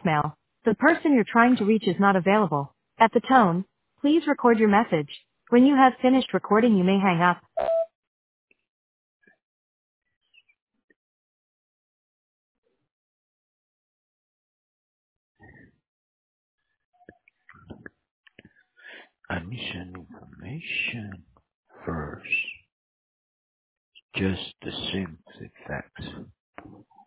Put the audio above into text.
voicemail. The person you're trying to reach is not available. At the tone, please record your message. When you have finished recording, you may hang up. I need some information first. Just the simple facts.